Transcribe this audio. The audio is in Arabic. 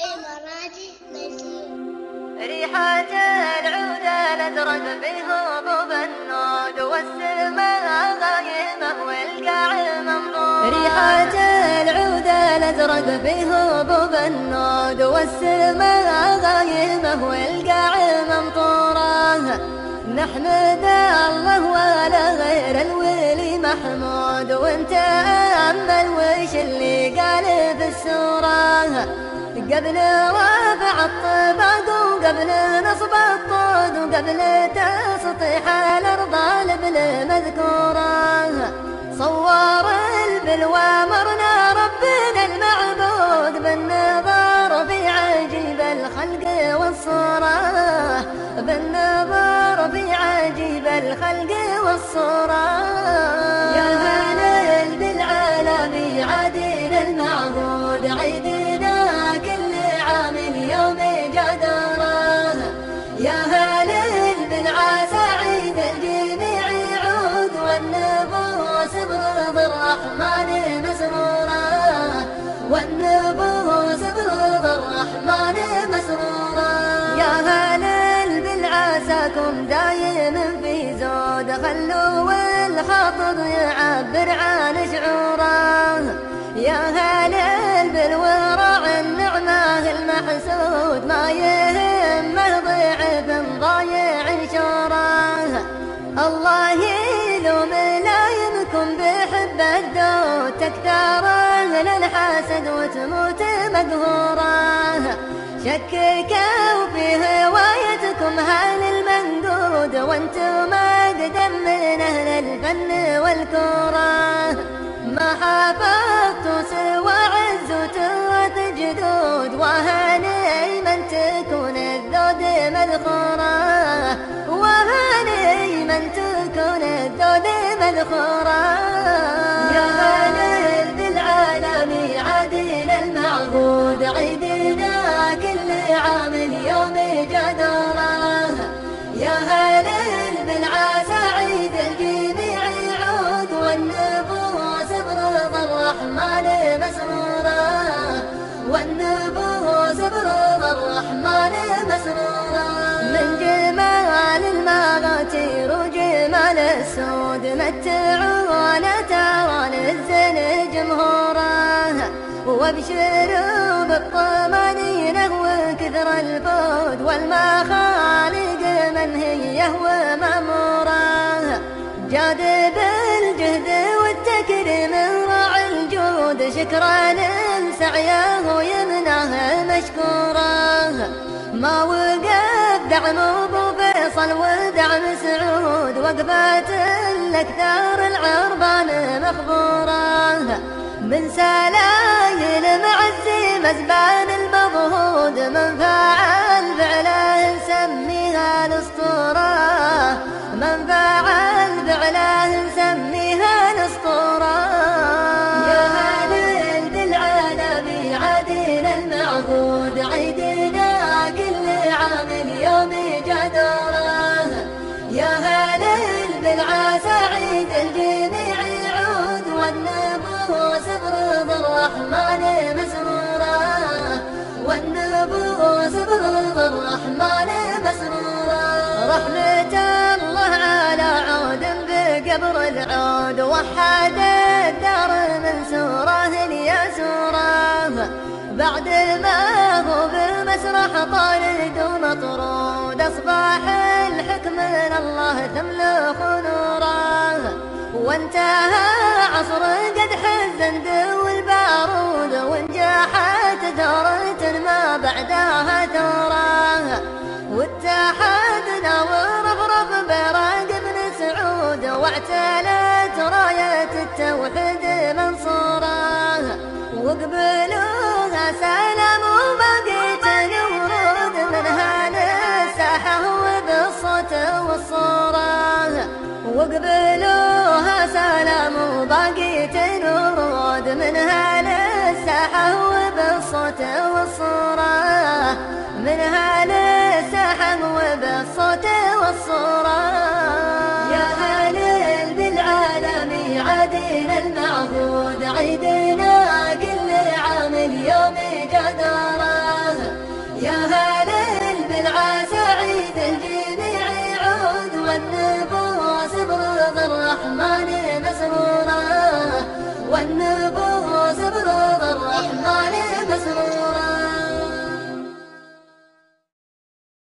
إماراتي مسيون. ريحة العود الأزرق فيه هبوب النود والسماء غايمة والقاع منظور. ريحة العود الأزرق فيه هبوب النود والسماء غايمة والقاع ممطورة. نحمد الله ولا غير الولي محمود، وانت أمل وش اللي قال في السورة. قبل رفع الطبق وقبل نصب الطود وقبل تسطيح الأرض بالمذكورة، صور البلوى مرنا ربنا المعبود بالنظر في عجيب الخلق والصورة، بالنظر في عجيب الخلق والصورة. يا هلال بالعالمي عادل المعبود، عيدنا كل عام اليوم جدره. يا هلال بالعسى عيد الجميع يعود، والنفوس برضا الرحمن مسرورة، والنفوس برضا الرحمن مسرورة. يا هلال بالعساكم دايم في زود، خلوا الخاطب يعبر عن شعوره. يا هلال بالورع النعمة المحسود، ما يهمه ضعف ضايع شوره. الله يلوم لايمكم بحب الدود، تكثر أهل الحسد وتموت مقهوره. شككوا في هوايتكم هل المنقود، وانتم أقدم من أهل الفن والكورة. ما حافظتوا سوى عز وتوة جدود، وهني من تكون الذود مذخورة، وهني من تكون الذود مذخورة. يا هلال بالعالمي عادل المعبود، عيدنا كل عام اليوم جدره. يا هلال بالعسى عيد الجميع يعود، والنفوس برضا الرحمن مسرورة، والنفوس برضا الرحمن مسرورة. من جمال المغاتير وجمال السود، متعونا ترى للزين جمهوره. وابشروا بالطمانينة وكثر الفود، والمخالق منهية ومأمورة. جاد بالجهد والتكريم راعي الجود، شكرا لسعيه يمناه مشكورا. ما وقف دعم ابو فيصل ودعم سعود، وقفات الاكثار العربان مخبوره. من سلايل معزي مزبان المضهود، من فعل فعله نسميها الاسطوره، من فعل فعله نسميها الاسطوره. يا هلال بالعالمي عادل المعبود، عيدنا كل عام اليوم جدره. يا هلال بالعسى عيد الجميع يعود، والنفوس برضا الرحمن مسرورة، والنفوس برضا الرحمن مسرورة. رحمة الله على عود بقبر العود، وحد الدار من سوره ليسوره. بعد ما هو بالمسرح طارد ومطرود، أصبح الحكم من الله تملك نوره. وانتهى عصر قدح الزند والبارود، ونجحت ثورة ما بعدها ثورة. واتحدنا ورفرف براق بن سعود، واعتلت راية التوحيد منصورة. وقبلوها سلام وبقيت الورود، منها للساحة وبالصوت والصورة. وقبلوها سلام وبقيت الورود، منها للساحة وبالصوت والصورة، منها للساحة وبالصوت والصورة. يا هلال بالعالمي عادل المعبود، عيدنا كل عام اليوم جدار. مسرور.